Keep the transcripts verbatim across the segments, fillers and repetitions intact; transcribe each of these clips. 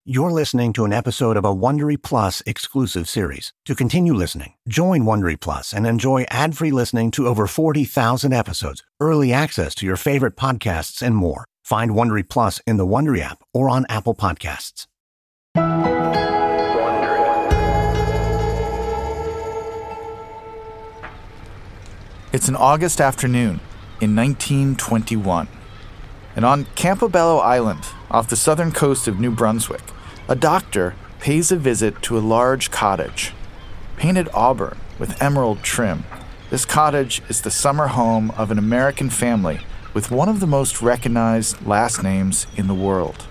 You're listening to an episode of a Wondery Plus exclusive series. To continue listening, join Wondery Plus and enjoy ad-free listening to over forty thousand episodes, early access to your favorite podcasts, and more. Find Wondery Plus in the Wondery app or on Apple Podcasts. It's an August afternoon in nineteen twenty-one. And on Campobello Island, off the southern coast of New Brunswick, a doctor pays a visit to a large cottage. Painted auburn with emerald trim, this cottage is the summer home of an American family with one of the most recognized last names in the world.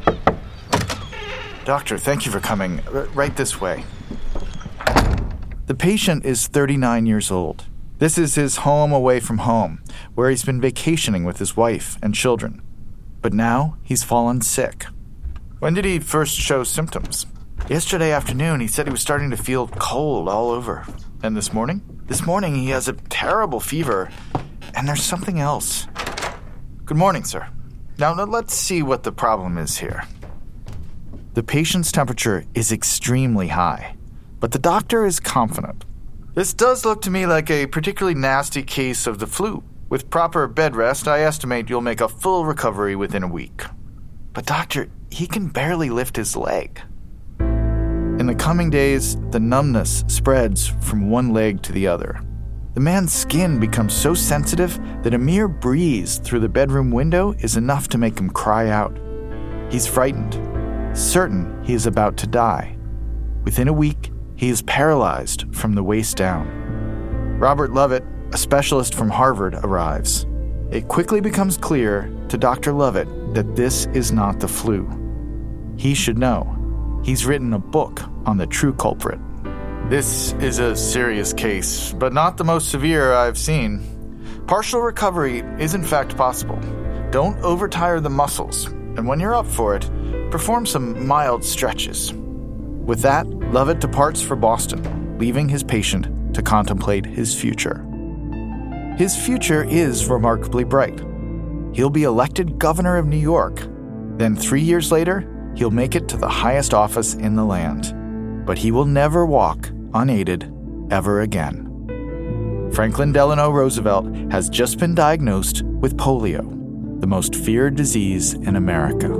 Doctor, thank you for coming. R- right this way. The patient is thirty-nine years old. This is his home away from home, where he's been vacationing with his wife and children. But now he's fallen sick. When did he first show symptoms? Yesterday afternoon, he said he was starting to feel cold all over. And this morning? This morning, he has a terrible fever. And there's something else. Good morning, sir. Now, let's see what the problem is here. The patient's temperature is extremely high, but the doctor is confident. This does look to me like a particularly nasty case of the flu. With proper bed rest, I estimate you'll make a full recovery within a week. But doctor, he can barely lift his leg. In the coming days, the numbness spreads from one leg to the other. The man's skin becomes so sensitive that a mere breeze through the bedroom window is enough to make him cry out. He's frightened, certain he is about to die. Within a week, he is paralyzed from the waist down. Robert Lovett, a specialist from Harvard, arrives. It quickly becomes clear to Doctor Lovett that this is not the flu. He should know. He's written a book on the true culprit. This is a serious case, but not the most severe I've seen. Partial recovery is in fact possible. Don't overtire the muscles, and when you're up for it, perform some mild stretches. With that, Lovett departs for Boston, leaving his patient to contemplate his future. His future is remarkably bright. He'll be elected governor of New York. Then three years later, he'll make it to the highest office in the land. But he will never walk unaided ever again. Franklin Delano Roosevelt has just been diagnosed with polio, the most feared disease in America.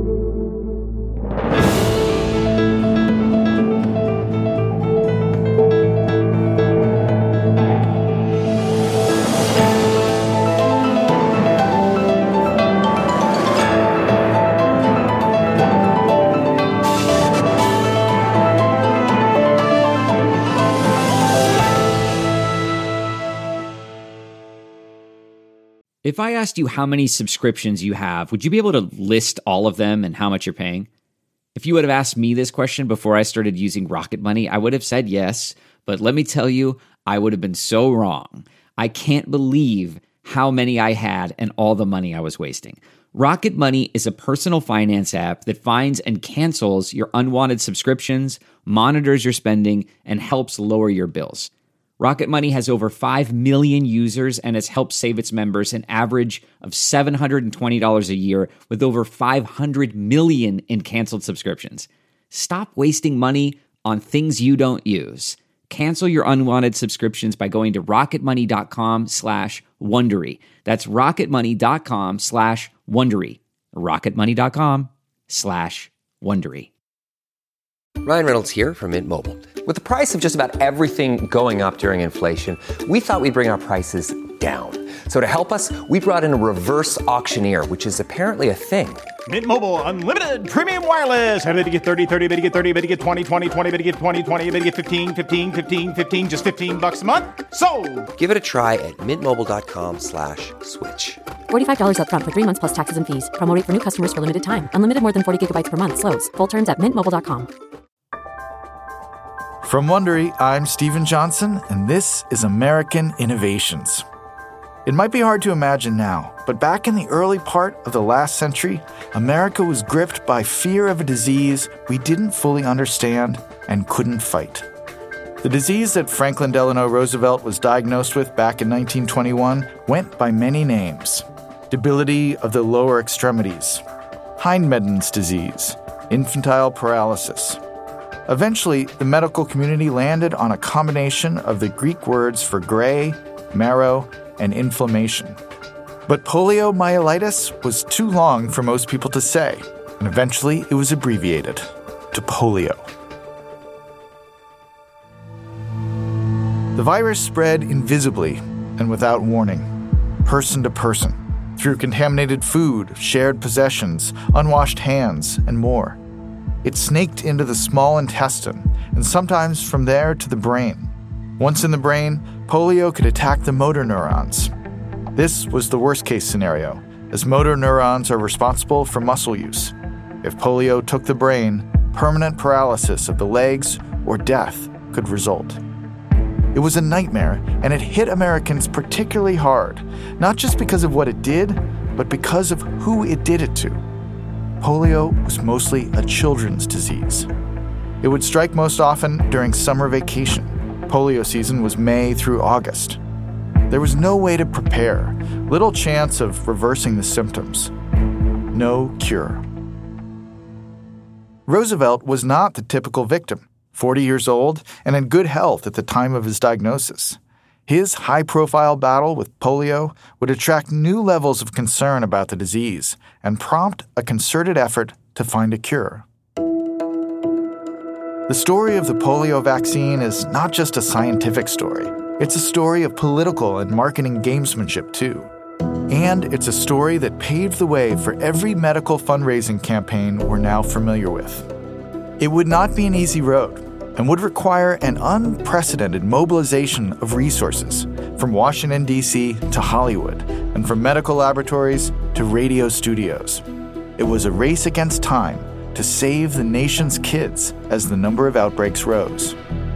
If I asked you how many subscriptions you have, would you be able to list all of them and how much you're paying? If you would have asked me this question before I started using Rocket Money, I would have said yes, but let me tell you, I would have been so wrong. I can't believe how many I had and all the money I was wasting. Rocket Money is a personal finance app that finds and cancels your unwanted subscriptions, monitors your spending, and helps lower your bills. Rocket Money has over five million users and has helped save its members an average of seven hundred twenty dollars a year with over five hundred million in canceled subscriptions. Stop wasting money on things you don't use. Cancel your unwanted subscriptions by going to rocketmoney.com slash Wondery. That's rocketmoney.com slash Wondery. rocketmoney.com slash Wondery. Ryan Reynolds here from Mint Mobile. With the price of just about everything going up during inflation, we thought we'd bring our prices down. So to help us, we brought in a reverse auctioneer, which is apparently a thing. Mint Mobile Unlimited Premium Wireless. How to get thirty, thirty, bit to get thirty, bit to get twenty, twenty, twenty, bit to get twenty, twenty, bit to get fifteen, fifteen, fifteen, fifteen, just fifteen bucks a month? Sold! Give it a try at mintmobile.com slash switch. forty-five dollars up front for three months plus taxes and fees. Promo rate for new customers for limited time. Unlimited more than forty gigabytes per month. Slows full terms at mint mobile dot com. From Wondery, I'm Stephen Johnson, and this is American Innovations. It might be hard to imagine now, but back in the early part of the last century, America was gripped by fear of a disease we didn't fully understand and couldn't fight. The disease that Franklin Delano Roosevelt was diagnosed with back in nineteen twenty-one went by many names. Debility of the lower extremities, Hindman's disease, infantile paralysis. Eventually, the medical community landed on a combination of the Greek words for gray, marrow, and inflammation. But poliomyelitis was too long for most people to say, and eventually it was abbreviated to polio. The virus spread invisibly and without warning, person to person, through contaminated food, shared possessions, unwashed hands, and more. It snaked into the small intestine, and sometimes from there to the brain. Once in the brain, polio could attack the motor neurons. This was the worst-case scenario, as motor neurons are responsible for muscle use. If polio took the brain, permanent paralysis of the legs or death could result. It was a nightmare, and it hit Americans particularly hard, not just because of what it did, but because of who it did it to. Polio was mostly a children's disease. It would strike most often during summer vacation. Polio season was May through August. There was no way to prepare, little chance of reversing the symptoms. No cure. Roosevelt was not the typical victim, forty years old and in good health at the time of his diagnosis. His high-profile battle with polio would attract new levels of concern about the disease and prompt a concerted effort to find a cure. The story of the polio vaccine is not just a scientific story. It's a story of political and marketing gamesmanship, too. And it's a story that paved the way for every medical fundraising campaign we're now familiar with. It would not be an easy road, and would require an unprecedented mobilization of resources from Washington, D C to Hollywood, and from medical laboratories to radio studios. It was a race against time to save the nation's kids as the number of outbreaks rose.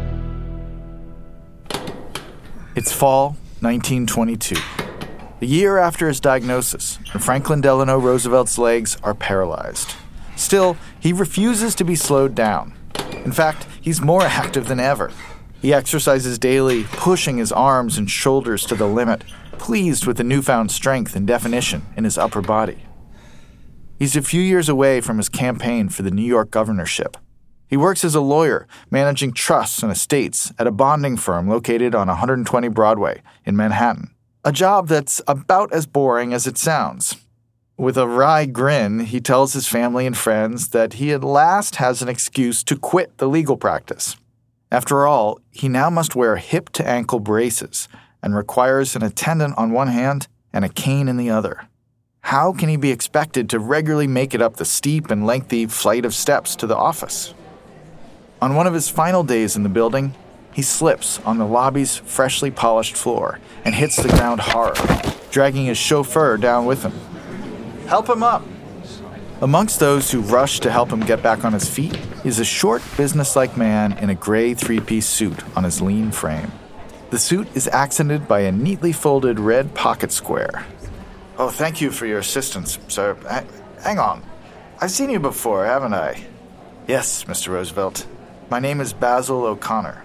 It's fall nineteen twenty-two, the year after his diagnosis, and Franklin Delano Roosevelt's legs are paralyzed. Still, he refuses to be slowed down. In fact, he's more active than ever. He exercises daily, pushing his arms and shoulders to the limit, pleased with the newfound strength and definition in his upper body. He's a few years away from his campaign for the New York governorship. He works as a lawyer, managing trusts and estates at a bonding firm located on one hundred twenty Broadway in Manhattan, a job that's about as boring as it sounds. With a wry grin, he tells his family and friends that he at last has an excuse to quit the legal practice. After all, he now must wear hip-to-ankle braces and requires an attendant on one hand and a cane in the other. How can he be expected to regularly make it up the steep and lengthy flight of steps to the office? On one of his final days in the building, he slips on the lobby's freshly polished floor and hits the ground hard, dragging his chauffeur down with him. Help him up! Amongst those who rush to help him get back on his feet is a short, businesslike man in a gray three-piece suit on his lean frame. The suit is accented by a neatly folded red pocket square. Oh, thank you for your assistance, sir. H- hang on. I've seen you before, haven't I? Yes, Mister Roosevelt. My name is Basil O'Connor.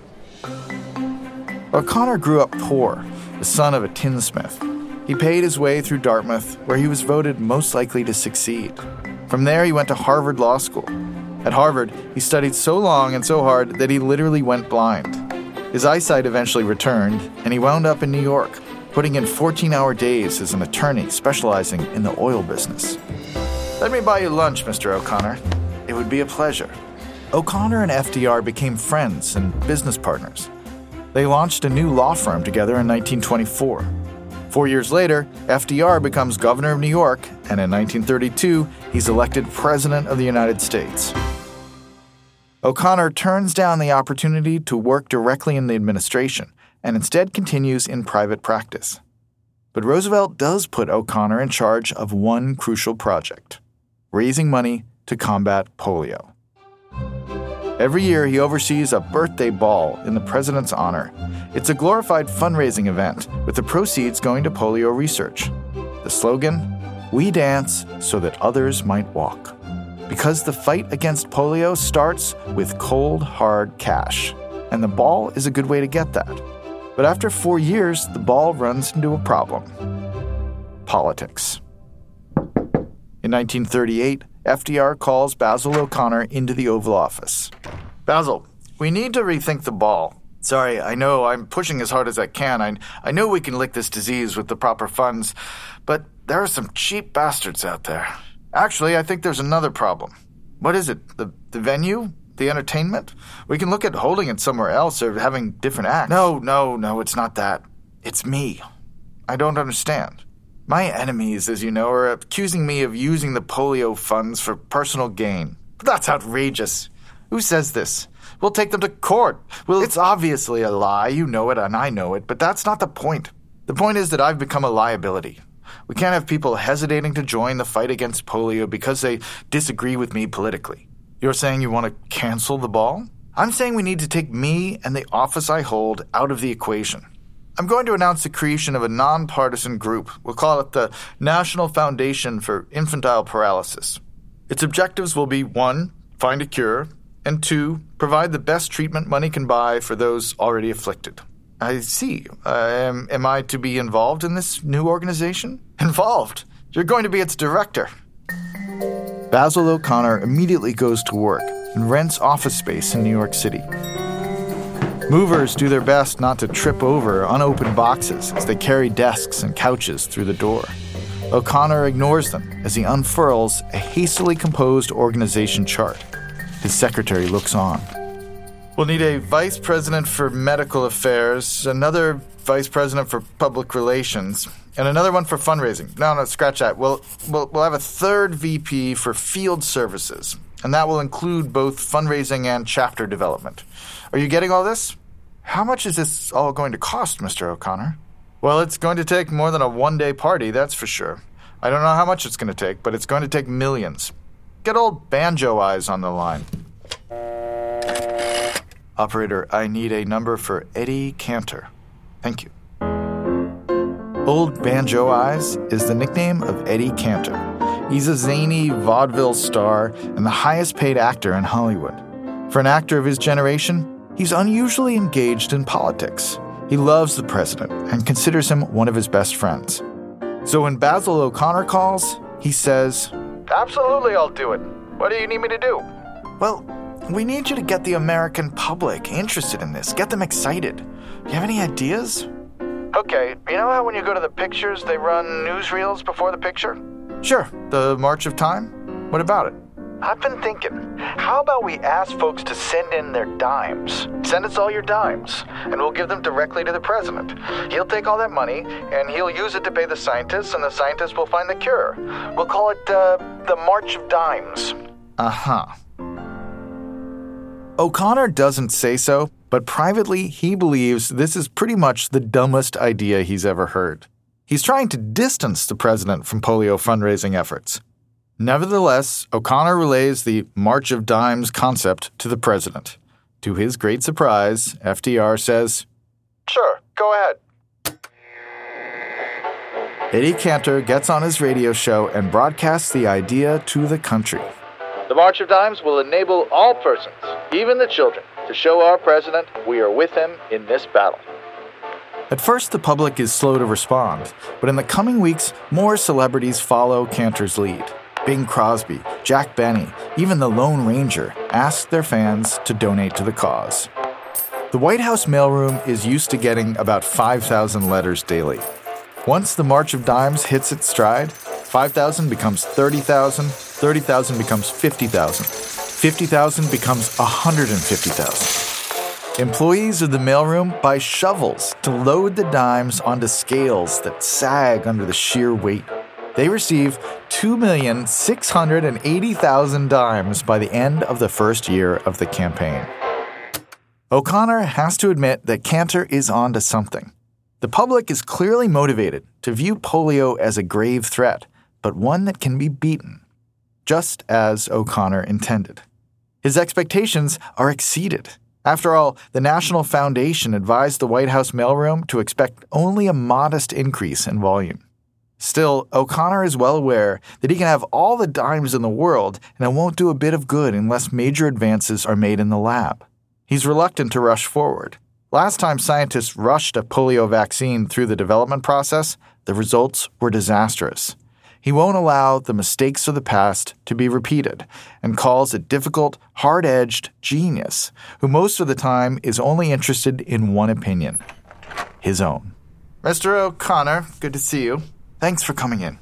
O'Connor grew up poor, the son of a tinsmith. He paid his way through Dartmouth, where he was voted most likely to succeed. From there, he went to Harvard Law School. At Harvard, he studied so long and so hard that he literally went blind. His eyesight eventually returned, and he wound up in New York, putting in fourteen-hour days as an attorney specializing in the oil business. Let me buy you lunch, Mister O'Connor. It would be a pleasure. O'Connor and F D R became friends and business partners. They launched a new law firm together in nineteen twenty-four. Four years later, F D R becomes governor of New York, and in nineteen thirty-two, he's elected president of the United States. O'Connor turns down the opportunity to work directly in the administration and instead continues in private practice. But Roosevelt does put O'Connor in charge of one crucial project: raising money to combat polio. Every year, he oversees a birthday ball in the president's honor. It's a glorified fundraising event, with the proceeds going to polio research. The slogan, "We dance so that others might walk." Because the fight against polio starts with cold, hard cash, and the ball is a good way to get that. But after four years, the ball runs into a problem: politics. In nineteen thirty-eight, F D R calls Basil O'Connor into the Oval Office. Basil, we need to rethink the ball. Sorry, I know I'm pushing as hard as I can. I, I know we can lick this disease with the proper funds, but there are some cheap bastards out there. Actually, I think there's another problem. What is it? The, the venue? The entertainment? We can look at holding it somewhere else or having different acts. No, no, no, it's not that. It's me. I don't understand. My enemies, as you know, are accusing me of using the polio funds for personal gain. But that's outrageous. Who says this? We'll take them to court. Well, it's obviously a lie. You know it, and I know it, but that's not the point. The point is that I've become a liability. We can't have people hesitating to join the fight against polio because they disagree with me politically. You're saying you want to cancel the ball? I'm saying we need to take me and the office I hold out of the equation. I'm going to announce the creation of a nonpartisan group. We'll call it the National Foundation for Infantile Paralysis. Its objectives will be, one, find a cure, and two, provide the best treatment money can buy for those already afflicted. I see. Uh, am, am I to be involved in this new organization? Involved? You're going to be its director. Basil O'Connor immediately goes to work and rents office space in New York City. Movers do their best not to trip over unopened boxes as they carry desks and couches through the door. O'Connor ignores them as he unfurls a hastily composed organization chart. His secretary looks on. We'll need a vice president for medical affairs, another vice president for public relations, and another one for fundraising. No, no, scratch that. We'll, we'll, we'll have a third V P for field services, and that will include both fundraising and chapter development. Are you getting all this? How much is this all going to cost, Mister O'Connor? Well, it's going to take more than a one-day party, that's for sure. I don't know how much it's going to take, but it's going to take millions. Get old Banjo Eyes on the line. Operator, I need a number for Eddie Cantor. Thank you. Old Banjo Eyes is the nickname of Eddie Cantor. He's a zany vaudeville star and the highest-paid actor in Hollywood. For an actor of his generation, he's unusually engaged in politics. He loves the president and considers him one of his best friends. So when Basil O'Connor calls, he says, "Absolutely, I'll do it. What do you need me to do?" Well, we need you to get the American public interested in this. Get them excited. Do you have any ideas? Okay, you know how when you go to the pictures, they run newsreels before the picture? Sure, the March of Time. What about it? I've been thinking, how about we ask folks to send in their dimes? Send us all your dimes, and we'll give them directly to the president. He'll take all that money, and he'll use it to pay the scientists, and the scientists will find the cure. We'll call it uh, the March of Dimes. Uh-huh. O'Connor doesn't say so, but privately he believes this is pretty much the dumbest idea he's ever heard. He's trying to distance the president from polio fundraising efforts. Nevertheless, O'Connor relays the March of Dimes concept to the president. To his great surprise, F D R says, "Sure, go ahead." Eddie Cantor gets on his radio show and broadcasts the idea to the country. The March of Dimes will enable all persons, even the children, to show our president we are with him in this battle. At first, the public is slow to respond, but in the coming weeks, more celebrities follow Cantor's lead. Bing Crosby, Jack Benny, even the Lone Ranger ask their fans to donate to the cause. The White House mailroom is used to getting about five thousand letters daily. Once the March of Dimes hits its stride, five thousand becomes thirty thousand, thirty thousand becomes fifty thousand, fifty thousand becomes one hundred fifty thousand. Employees of the mailroom buy shovels to load the dimes onto scales that sag under the sheer weight. They receive two million six hundred eighty thousand dimes by the end of the first year of the campaign. O'Connor has to admit that Cantor is onto something. The public is clearly motivated to view polio as a grave threat, but one that can be beaten, just as O'Connor intended. His expectations are exceeded. After all, the National Foundation advised the White House mailroom to expect only a modest increase in volume. Still, O'Connor is well aware that he can have all the dimes in the world, and it won't do a bit of good unless major advances are made in the lab. He's reluctant to rush forward. Last time scientists rushed a polio vaccine through the development process, the results were disastrous. he won't allow the mistakes of the past to be repeated and calls a difficult, hard-edged genius who most of the time is only interested in one opinion, his own. Mister O'Connor, good to see you. Thanks for coming in.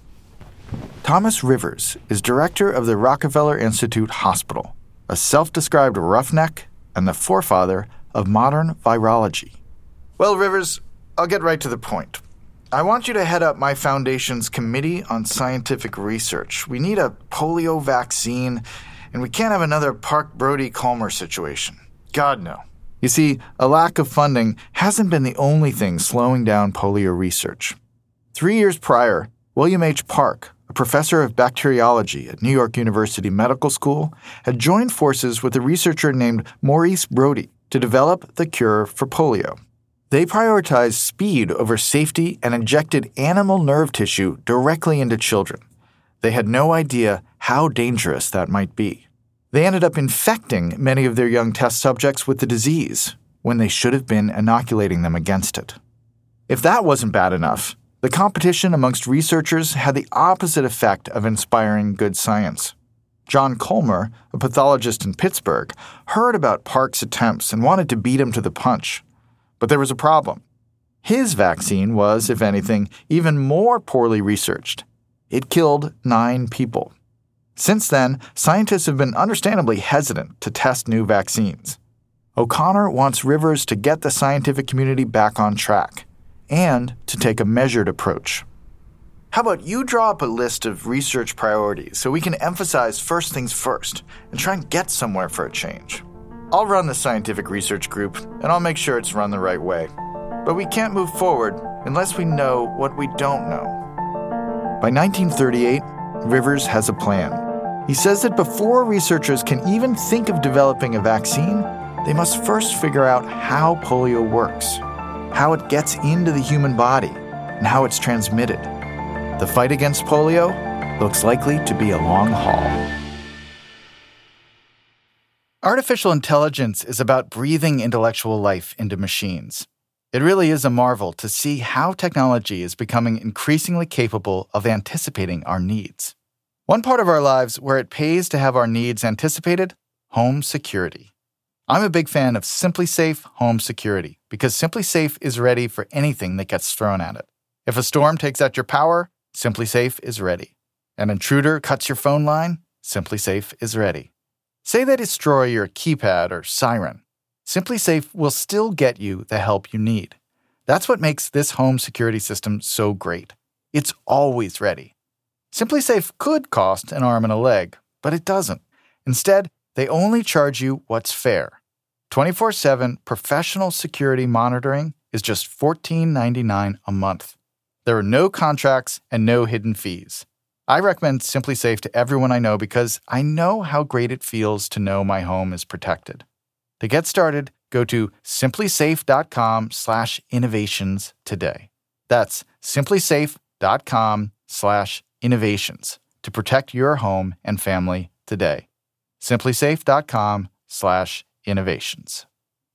Thomas Rivers is director of the Rockefeller Institute Hospital, a self-described roughneck and the forefather of modern virology. Well, Rivers, I'll get right to the point. I want you to head up my foundation's Committee on Scientific Research. We need a polio vaccine, and we can't have another Park Brody-Culmer situation. God, no. You see, a lack of funding hasn't been the only thing slowing down polio research. Three years prior, William H. Park, a professor of bacteriology at New York University Medical School, had joined forces with a researcher named Maurice Brody to develop the cure for polio. They prioritized speed over safety and injected animal nerve tissue directly into children. They had no idea how dangerous that might be. They ended up infecting many of their young test subjects with the disease when they should have been inoculating them against it. If that wasn't bad enough, the competition amongst researchers had the opposite effect of inspiring good science. John Culmer, a pathologist in Pittsburgh, heard about Park's attempts and wanted to beat him to the punch. But there was a problem. His vaccine was, if anything, even more poorly researched. It killed nine people. Since then, scientists have been understandably hesitant to test new vaccines. O'Connor wants Rivers to get the scientific community back on track and to take a measured approach. How about you draw up a list of research priorities so we can emphasize first things first and try and get somewhere for a change? I'll run the scientific research group, and I'll make sure it's run the right way. But we can't move forward unless we know what we don't know. By nineteen thirty-eight, Rivers has a plan. He says that before researchers can even think of developing a vaccine, they must first figure out how polio works, how it gets into the human body, and how it's transmitted. The fight against polio looks likely to be a long haul. Artificial intelligence is about breathing intellectual life into machines. It really is a marvel to see how technology is becoming increasingly capable of anticipating our needs. One part of our lives where it pays to have our needs anticipated: home security. I'm a big fan of SimpliSafe Home Security because SimpliSafe is ready for anything that gets thrown at it. If a storm takes out your power, SimpliSafe is ready. An intruder cuts your phone line, SimpliSafe is ready. Say they destroy your keypad or siren. SimpliSafe will still get you the help you need. That's what makes this home security system so great. It's always ready. SimpliSafe could cost an arm and a leg, but it doesn't. Instead, they only charge you what's fair. twenty-four seven professional security monitoring is just fourteen ninety-nine a month. There are no contracts and no hidden fees. I recommend SimpliSafe to everyone I know because I know how great it feels to know my home is protected. To get started, go to simplysafe.com slash innovations today. That's simplysafe.com slash innovations to protect your home and family today. simplysafe.com slash innovations.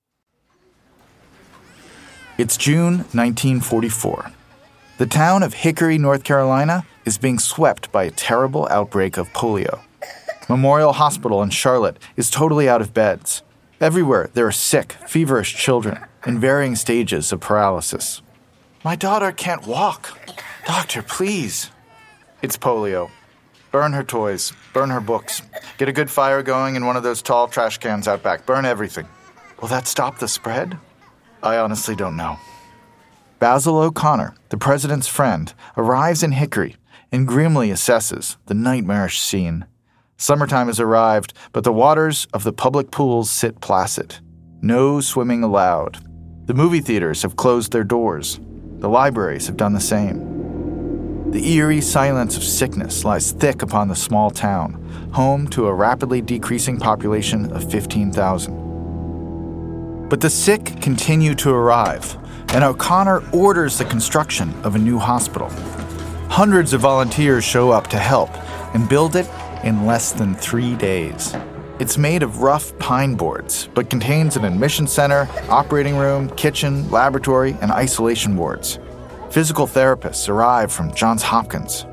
It's June nineteen forty-four. The town of Hickory, North Carolina, is being swept by a terrible outbreak of polio. Memorial Hospital in Charlotte is totally out of beds. Everywhere there are sick, feverish children in varying stages of paralysis. My daughter can't walk. Doctor, please. It's polio. Burn her toys. Burn her books. Get a good fire going in one of those tall trash cans out back. Burn everything. Will that stop the spread? I honestly don't know. Basil O'Connor, the president's friend, arrives in Hickory and grimly assesses the nightmarish scene. Summertime has arrived, but the waters of the public pools sit placid. No swimming allowed. The movie theaters have closed their doors. The libraries have done the same. The eerie silence of sickness lies thick upon the small town, home to a rapidly decreasing population of fifteen thousand. But the sick continue to arrive, and O'Connor orders the construction of a new hospital. Hundreds of volunteers show up to help and build it in less than three days. It's made of rough pine boards, but contains an admission center, operating room, kitchen, laboratory, and isolation wards. Physical therapists arrive from Johns Hopkins.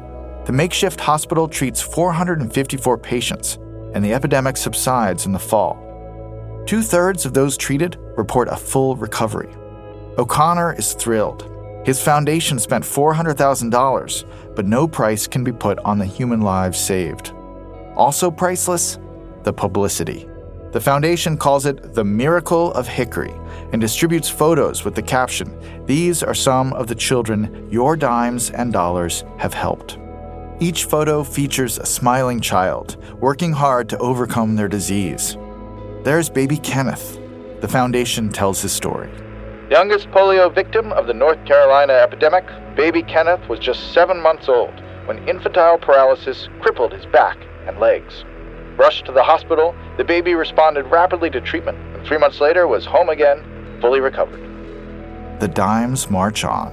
The makeshift hospital treats four hundred fifty-four patients, and the epidemic subsides in the fall. Two-thirds of those treated report a full recovery. O'Connor is thrilled. His foundation spent four hundred thousand dollars, but no price can be put on the human lives saved. Also priceless, the publicity. The foundation calls it the Miracle of Hickory and distributes photos with the caption, "These are some of the children your dimes and dollars have helped." Each photo features a smiling child working hard to overcome their disease. There's baby Kenneth. The foundation tells his story. Youngest polio victim of the North Carolina epidemic, baby Kenneth was just seven months old when infantile paralysis crippled his back and legs. Rushed to the hospital, the baby responded rapidly to treatment, and three months later was home again, fully recovered. The dimes march on.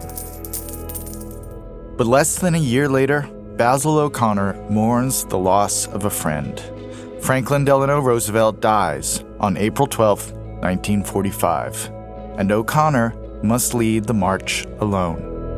But less than a year later, Basil O'Connor mourns the loss of a friend. Franklin Delano Roosevelt dies on April twelfth, nineteen forty-five, and O'Connor must lead the march alone.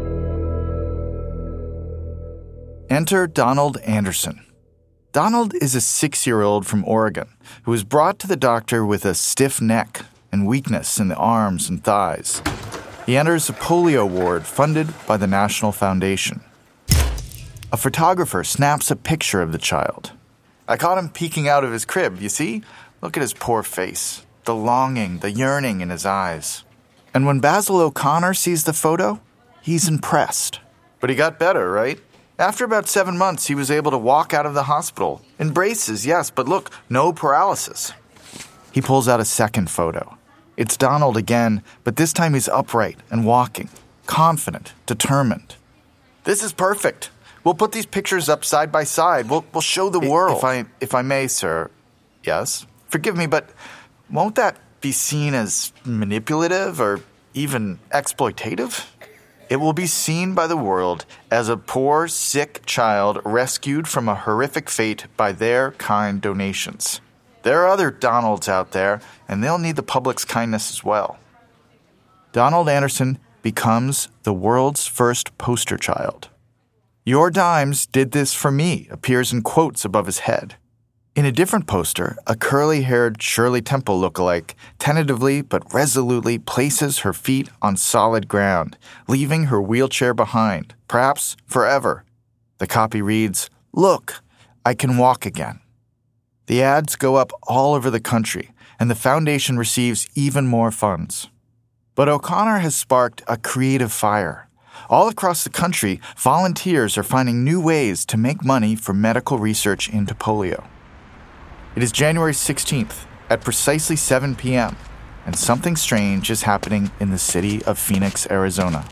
Enter Donald Anderson. Donald is a six-year-old from Oregon who was brought to the doctor with a stiff neck and weakness in the arms and thighs. He enters a polio ward funded by the National Foundation. A photographer snaps a picture of the child. I caught him peeking out of his crib, you see? Look at his poor face, the longing, the yearning in his eyes. And when Basil O'Connor sees the photo, he's impressed. But he got better, right? After about seven months, he was able to walk out of the hospital. In braces, yes, but look, no paralysis. He pulls out a second photo. It's Donald again, but this time he's upright and walking, confident, determined. This is perfect. We'll put these pictures up side by side. We'll, we'll show the world. If I, if I may, sir. Yes? Forgive me, but won't that be seen as manipulative or even exploitative? It will be seen by the world as a poor, sick child rescued from a horrific fate by their kind donations. There are other Donalds out there, and they'll need the public's kindness as well. Donald Anderson becomes the world's first poster child. "Your dimes did this for me" appears in quotes above his head. In a different poster, a curly-haired Shirley Temple lookalike tentatively but resolutely places her feet on solid ground, leaving her wheelchair behind, perhaps forever. The copy reads, "Look, I can walk again." The ads go up all over the country, and the foundation receives even more funds. But O'Connor has sparked a creative fire. All across the country, volunteers are finding new ways to make money for medical research into polio. It is January sixteenth at precisely seven p.m., and something strange is happening in the city of Phoenix, Arizona.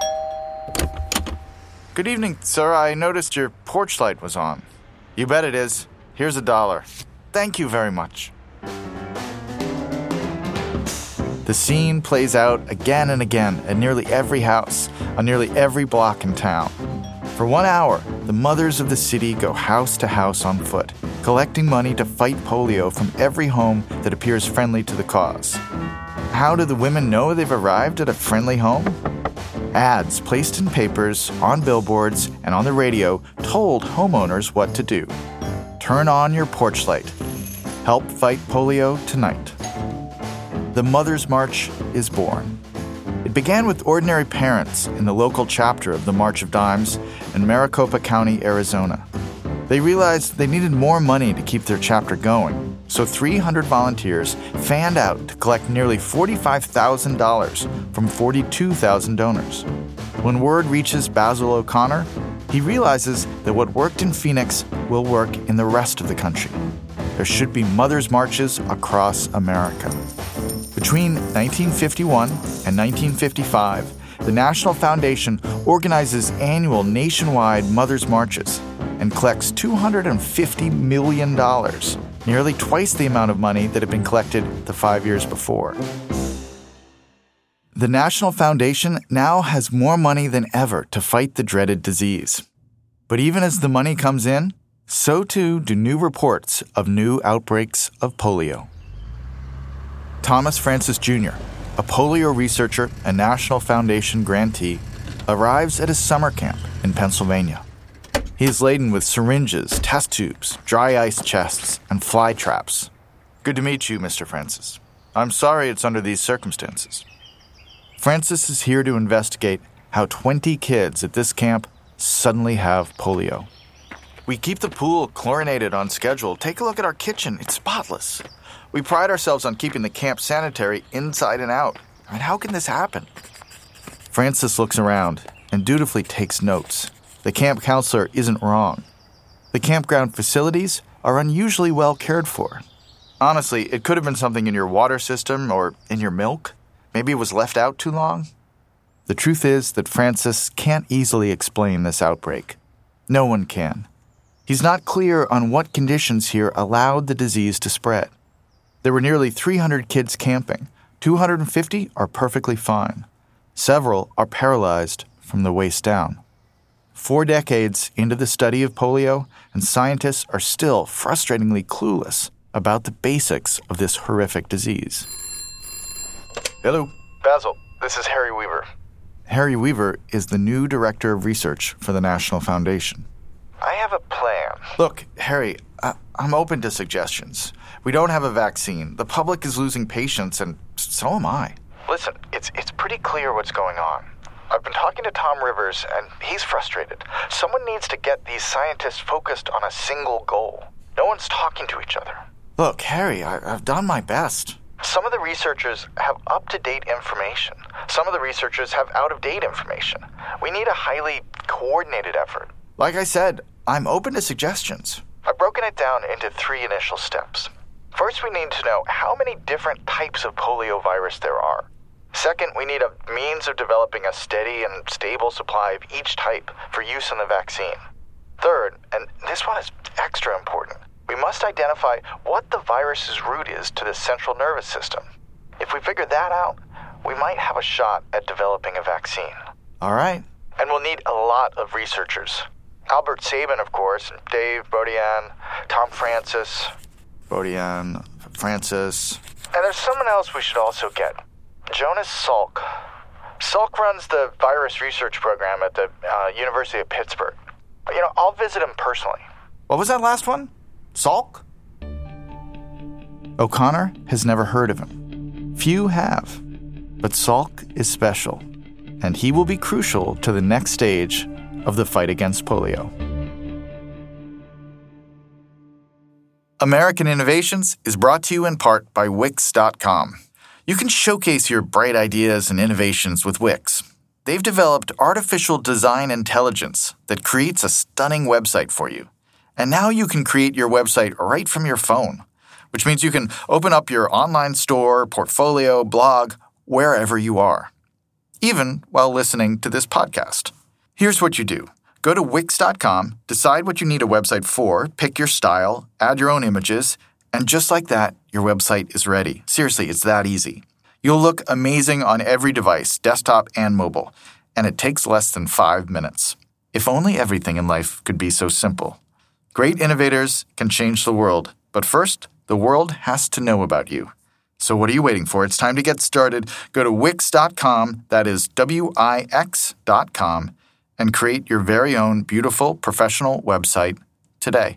"Good evening, sir. I noticed your porch light was on." "You bet it is. Here's a dollar." "Thank you very much." The scene plays out again and again at nearly every house, on nearly every block in town. For one hour, the mothers of the city go house to house on foot, collecting money to fight polio from every home that appears friendly to the cause. How do the women know they've arrived at a friendly home? Ads placed in papers, on billboards, and on the radio told homeowners what to do. Turn on your porch light. Help fight polio tonight. The Mother's March is born. It began with ordinary parents in the local chapter of the March of Dimes in Maricopa County, Arizona. They realized they needed more money to keep their chapter going, so three hundred volunteers fanned out to collect nearly forty-five thousand dollars from forty-two thousand donors. When word reaches Basil O'Connor, he realizes that what worked in Phoenix will work in the rest of the country. There should be mothers' marches across America. Between nineteen fifty-one and nineteen fifty-five, the National Foundation organizes annual nationwide mothers' marches and collects two hundred fifty million dollars, nearly twice the amount of money that had been collected the five years before. The National Foundation now has more money than ever to fight the dreaded disease. But even as the money comes in, so too do new reports of new outbreaks of polio. Thomas Francis Junior, a polio researcher and National Foundation grantee, arrives at a summer camp in Pennsylvania. He is laden with syringes, test tubes, dry ice chests, and fly traps. Good to meet you, Mister Francis. I'm sorry it's under these circumstances. Francis is here to investigate how twenty kids at this camp suddenly have polio. We keep the pool chlorinated on schedule. Take a look at our kitchen. It's spotless. We pride ourselves on keeping the camp sanitary inside and out. I mean, how can this happen? Francis looks around and dutifully takes notes. The camp counselor isn't wrong. The campground facilities are unusually well cared for. Honestly, it could have been something in your water system or in your milk. Maybe it was left out too long. The truth is that Francis can't easily explain this outbreak. No one can. He's not clear on what conditions here allowed the disease to spread. There were nearly three hundred kids camping. two hundred fifty are perfectly fine. Several are paralyzed from the waist down. Four decades into the study of polio, and scientists are still frustratingly clueless about the basics of this horrific disease. Hello. Basil, this is Harry Weaver. Harry Weaver is the new director of research for the National Foundation. I have a plan. Look, Harry, I- I'm open to suggestions. We don't have a vaccine. The public is losing patience, and so am I. Listen, it's it's pretty clear what's going on. I've been talking to Tom Rivers, and he's frustrated. Someone needs to get these scientists focused on a single goal. No one's talking to each other. Look, Harry, I- I've done my best. Some of the researchers have up-to-date information. Some of the researchers have out-of-date information. We need a highly coordinated effort. Like I said, I'm open to suggestions. I've broken it down into three initial steps. First, we need to know how many different types of poliovirus there are. Second, we need a means of developing a steady and stable supply of each type for use in the vaccine. Third, and this one is extra important, we must identify what the virus's route is to the central nervous system. If we figure that out, we might have a shot at developing a vaccine. All right. And we'll need a lot of researchers. Albert Sabin, of course, Dave Bodian, Tom Francis. Bodian, Francis. And there's someone else we should also get. Jonas Salk. Salk runs the virus research program at the uh, University of Pittsburgh. You know, I'll visit him personally. What was that last one? Salk? O'Connor has never heard of him. Few have. But Salk is special, and he will be crucial to the next stage of the fight against polio. American Innovations is brought to you in part by Wix dot com. You can showcase your bright ideas and innovations with Wix. They've developed artificial design intelligence that creates a stunning website for you. And now you can create your website right from your phone, which means you can open up your online store, portfolio, blog, wherever you are, even while listening to this podcast. Here's what you do. Go to Wix dot com, decide what you need a website for, pick your style, add your own images, and just like that, your website is ready. Seriously, it's that easy. You'll look amazing on every device, desktop and mobile, and it takes less than five minutes. If only everything in life could be so simple. Great innovators can change the world, but first, the world has to know about you. So what are you waiting for? It's time to get started. Go to Wix dot com, that is W I X dot com, and create your very own beautiful professional website today.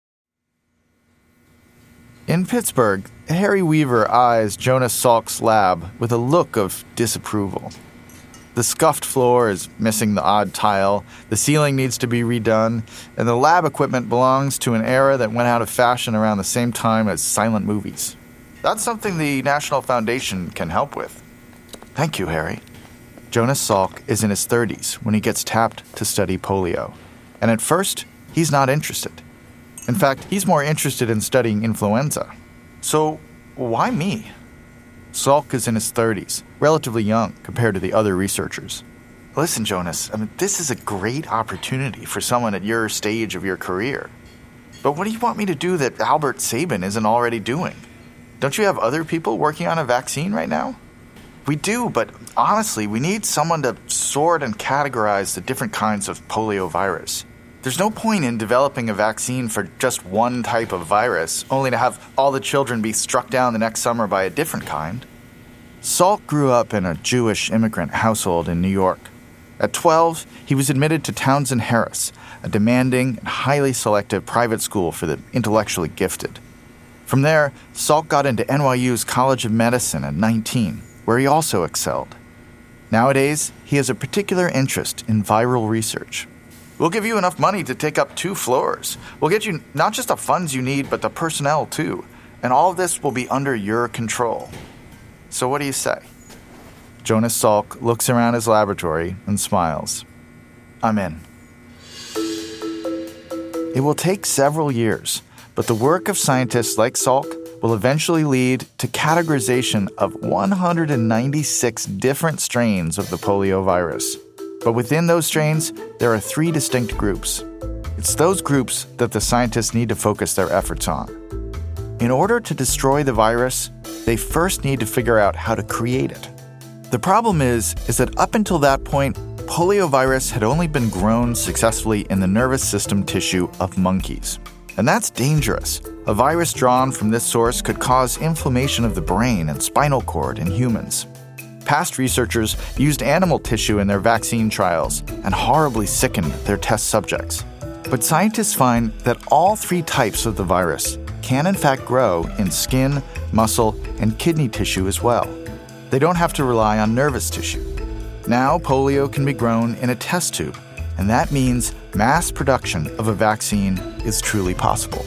In Pittsburgh, Harry Weaver eyes Jonas Salk's lab with a look of disapproval. The scuffed floor is missing the odd tile, the ceiling needs to be redone, and the lab equipment belongs to an era that went out of fashion around the same time as silent movies. That's something the National Foundation can help with. Thank you, Harry. Jonas Salk is in his thirties when he gets tapped to study polio. And at first, he's not interested. In fact, he's more interested in studying influenza. So, why me? Salk is in his thirties, relatively young compared to the other researchers. Listen, Jonas, I mean, this is a great opportunity for someone at your stage of your career. But what do you want me to do that Albert Sabin isn't already doing? Don't you have other people working on a vaccine right now? We do, but honestly, we need someone to sort and categorize the different kinds of polio virus. There's no point in developing a vaccine for just one type of virus, only to have all the children be struck down the next summer by a different kind. Salk grew up in a Jewish immigrant household in New York. At twelve, he was admitted to Townsend Harris, a demanding and highly selective private school for the intellectually gifted. From there, Salk got into N Y U's College of Medicine at nineteen, where he also excelled. Nowadays, he has a particular interest in viral research. We'll give you enough money to take up two floors. We'll get you not just the funds you need, but the personnel too. And all of this will be under your control. So what do you say? Jonas Salk looks around his laboratory and smiles. I'm in. It will take several years, but the work of scientists like Salk will eventually lead to categorization of one hundred ninety-six different strains of the polio virus. But within those strains, there are three distinct groups. It's those groups that the scientists need to focus their efforts on. In order to destroy the virus, they first need to figure out how to create it. The problem is, is that up until that point, poliovirus had only been grown successfully in the nervous system tissue of monkeys. And that's dangerous. A virus drawn from this source could cause inflammation of the brain and spinal cord in humans. Past researchers used animal tissue in their vaccine trials and horribly sickened their test subjects. But scientists find that all three types of the virus can in fact grow in skin, muscle, and kidney tissue as well. They don't have to rely on nervous tissue. Now polio can be grown in a test tube, and that means mass production of a vaccine is truly possible.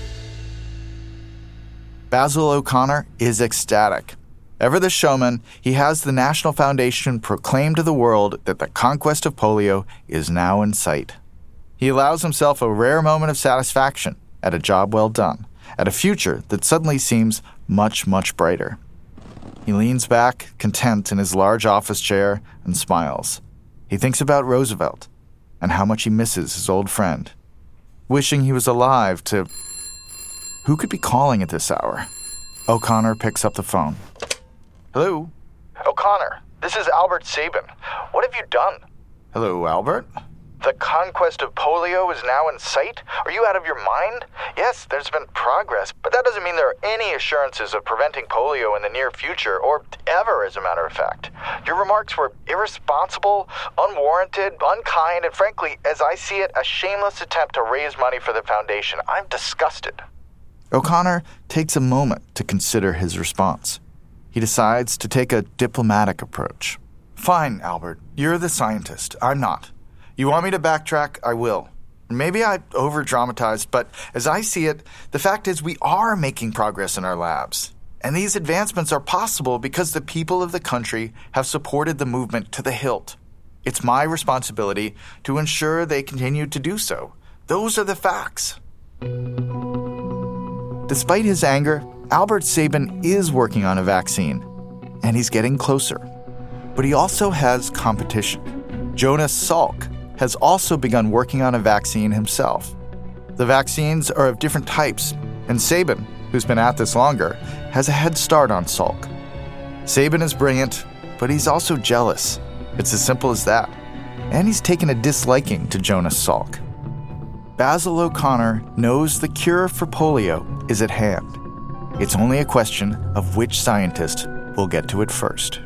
Basil O'Connor is ecstatic. Ever the showman, he has the National Foundation proclaim to the world that the conquest of polio is now in sight. He allows himself a rare moment of satisfaction at a job well done, at a future that suddenly seems much, much brighter. He leans back, content in his large office chair, and smiles. He thinks about Roosevelt and how much he misses his old friend, wishing he was alive to... Who could be calling at this hour? O'Connor picks up the phone. Hello? O'Connor, this is Albert Sabin. What have you done? Hello, Albert? The conquest of polio is now in sight? Are you out of your mind? Yes, there's been progress, but that doesn't mean there are any assurances of preventing polio in the near future, or ever, as a matter of fact. Your remarks were irresponsible, unwarranted, unkind, and frankly, as I see it, a shameless attempt to raise money for the foundation. I'm disgusted. O'Connor takes a moment to consider his response. He decides to take a diplomatic approach. Fine, Albert. You're the scientist. I'm not. You want me to backtrack? I will. Maybe I over-dramatized, but as I see it, the fact is we are making progress in our labs. And these advancements are possible because the people of the country have supported the movement to the hilt. It's my responsibility to ensure they continue to do so. Those are the facts. Despite his anger, Albert Sabin is working on a vaccine, and he's getting closer. But he also has competition. Jonas Salk has also begun working on a vaccine himself. The vaccines are of different types, and Sabin, who's been at this longer, has a head start on Salk. Sabin is brilliant, but he's also jealous. It's as simple as that. And he's taken a disliking to Jonas Salk. Basil O'Connor knows the cure for polio is at hand. It's only a question of which scientist will get to it first.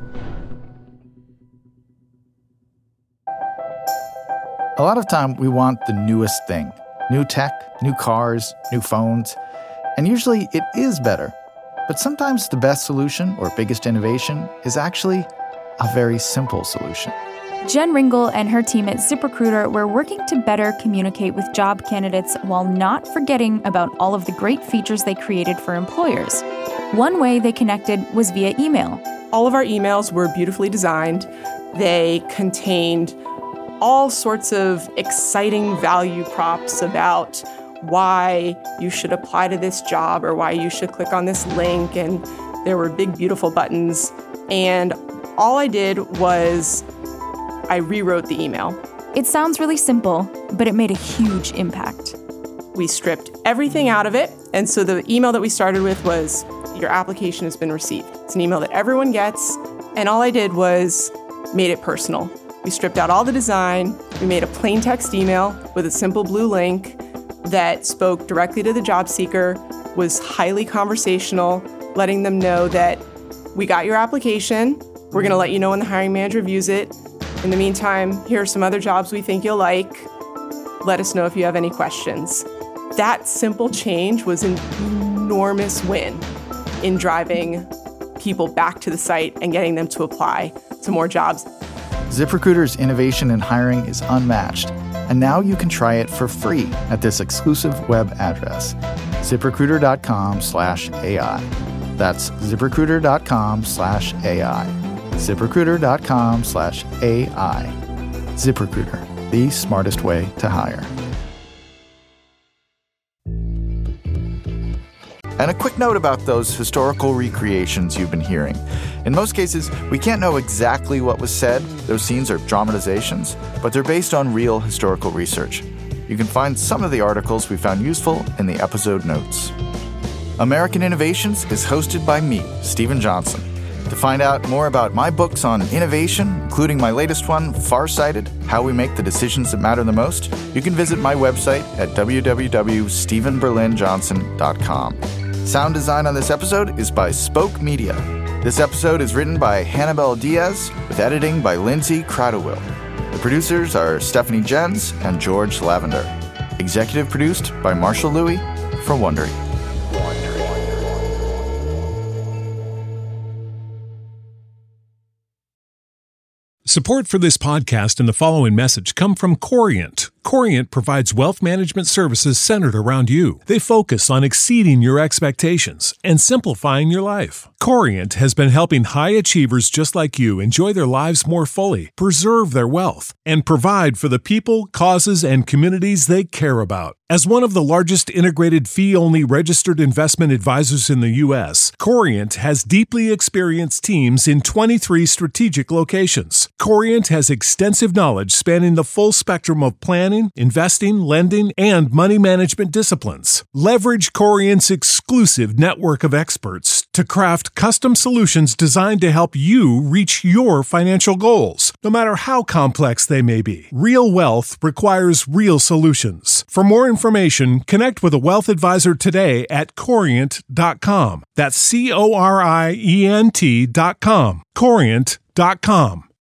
A lot of time we want the newest thing. New tech, new cars, new phones. And usually it is better. But sometimes the best solution or biggest innovation is actually a very simple solution. Jen Ringel and her team at ZipRecruiter were working to better communicate with job candidates while not forgetting about all of the great features they created for employers. One way they connected was via email. All of our emails were beautifully designed. They contained all sorts of exciting value props about why you should apply to this job or why you should click on this link. And there were big, beautiful buttons. And all I did was I rewrote the email. It sounds really simple, but it made a huge impact. We stripped everything out of it. And so the email that we started with was, your application has been received. It's an email that everyone gets. And all I did was made it personal. We stripped out all the design. We made a plain text email with a simple blue link that spoke directly to the job seeker, was highly conversational, letting them know that we got your application. We're going to let you know when the hiring manager views it. In the meantime, here are some other jobs we think you'll like. Let us know if you have any questions. That simple change was an enormous win in driving people back to the site and getting them to apply to more jobs. ZipRecruiter's innovation in hiring is unmatched, and now you can try it for free at this exclusive web address, ZipRecruiter.com slash AI. That's ZipRecruiter.com slash AI. ZipRecruiter.com slash AI. ZipRecruiter, the smartest way to hire. And a quick note about those historical recreations you've been hearing. In most cases, we can't know exactly what was said. Those scenes are dramatizations, but they're based on real historical research. You can find some of the articles we found useful in the episode notes. American Innovations is hosted by me, Stephen Johnson. To find out more about my books on innovation, including my latest one, Farsighted, How We Make the Decisions That Matter the Most, you can visit my website at w w w dot stephen berlin johnson dot com. Sound design on this episode is by Spoke Media. This episode is written by Hannibal Diaz, with editing by Lindsay Cradlewill. The producers are Stephanie Jens and George Lavender. Executive produced by Marshall Louis for Wondery. Support for this podcast and the following message come from Corient. Corient provides wealth management services centered around you. They focus on exceeding your expectations and simplifying your life. Corient has been helping high achievers just like you enjoy their lives more fully, preserve their wealth, and provide for the people, causes, and communities they care about. As one of the largest integrated fee-only registered investment advisors in the U S, Corient has deeply experienced teams in twenty-three strategic locations. Corient has extensive knowledge spanning the full spectrum of planning, investing, lending, and money management disciplines. Leverage Corient's exclusive network of experts to craft custom solutions designed to help you reach your financial goals, no matter how complex they may be. Real wealth requires real solutions. For more information, connect with a wealth advisor today at corient dot com. That's C O R I E N T dot com. corient dot com.